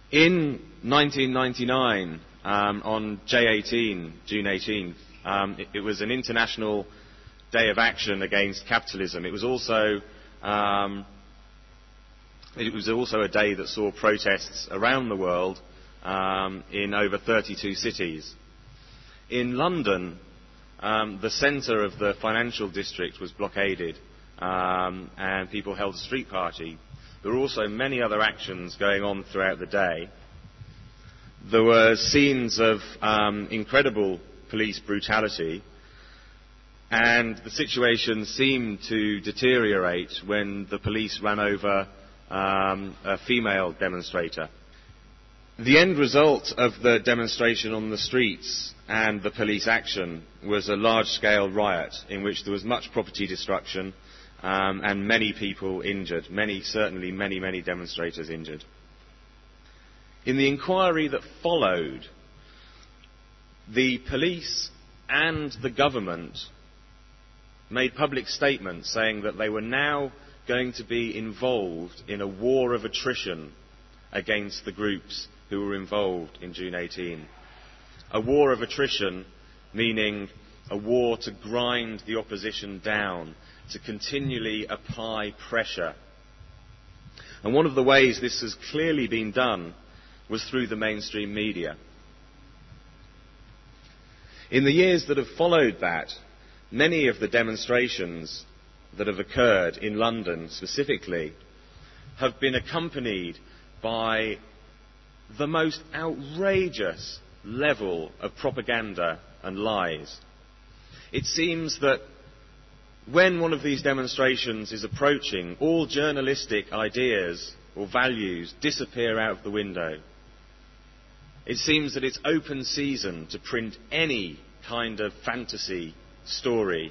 In 1999, on J18, June 18th, it was an international day of action against capitalism. It was also a day that saw protests around the world in over 32 cities. In London, the centre of the financial district was blockaded, and people held a street party. There were also many other actions going on throughout the day. There were scenes of incredible police brutality, and the situation seemed to deteriorate when the police ran over a female demonstrator. The end result of the demonstration on the streets and the police action was a large-scale riot in which there was much property destruction and many people injured, certainly many demonstrators injured. In the inquiry that followed, the police and the government made public statements saying that they were now going to be involved in a war of attrition against the groups who were involved in June 18. A war of attrition meaning a war to grind the opposition down, to continually apply pressure. And one of the ways this has clearly been done was through the mainstream media. In the years that have followed that, many of the demonstrations that have occurred in London specifically have been accompanied by the most outrageous level of propaganda and lies. It seems that when one of these demonstrations is approaching, all journalistic ideas or values disappear out of the window. It seems that it's open season to print any kind of fantasy story.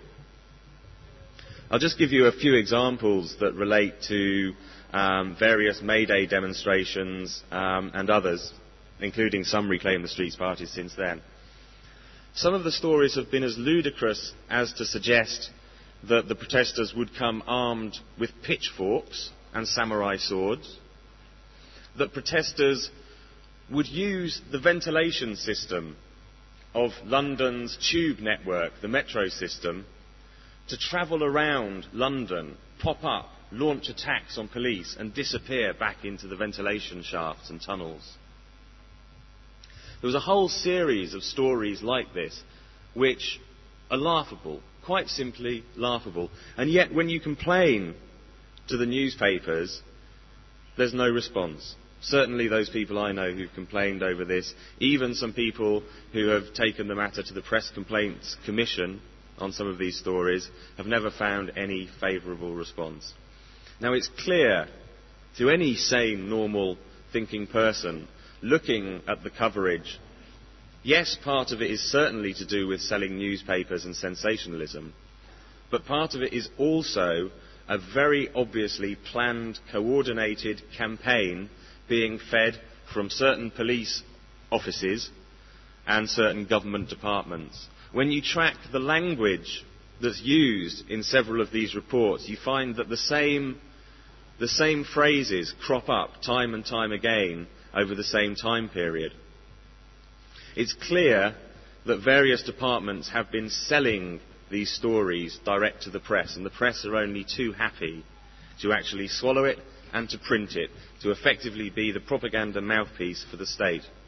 I'll just give you a few examples that relate to various May Day demonstrations and others, including some Reclaim the Streets parties since then. Some of the stories have been as ludicrous as to suggest that the protesters would come armed with pitchforks and samurai swords, that protesters would use the ventilation system of London's tube network, the metro system, to travel around London, pop up, launch attacks on police and disappear back into the ventilation shafts and tunnels. There was a whole series of stories like this which are laughable, quite simply laughable. And yet when you complain to the newspapers, there's no response. Certainly those people I know who've complained over this, even some people who have taken the matter to the Press Complaints Commission on some of these stories, have never found any favourable response. Now it's clear to any sane, normal thinking person looking at the coverage, yes, part of it is certainly to do with selling newspapers and sensationalism, but part of it is also a very obviously planned, coordinated campaign being fed from certain police offices and certain government departments. When you track the language that's used in several of these reports, you find that the same phrases crop up time and time again over the same time period. It's clear that various departments have been selling these stories direct to the press, and the press are only too happy to actually swallow it and to print it, to effectively be the propaganda mouthpiece for the state.